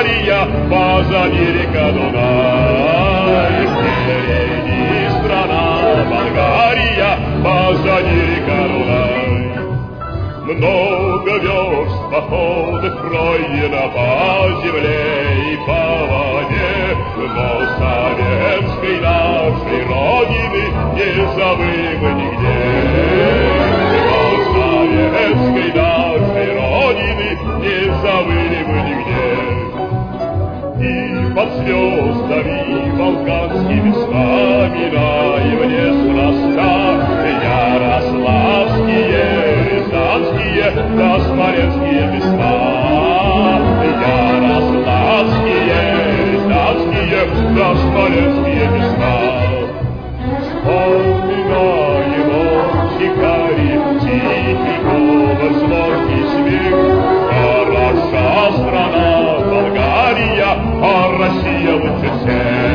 Болгария, позади река Дунай. Впереди страна Болгария, позади река Дунай. Много верст походных пройдено по земле и по воде, но советской нашей родины не забыли нигде. Но советской нашей родины не забыли мы нигде. И под звездами балканскими вспоминаем неспроста ярославские, рязанские, да смоленские места. Ярославские, рязанские, да смоленские места. Вспоминаем дикари, тихий голос, звонкий смех. Хороша страна Болгария, а Россия лучше всех.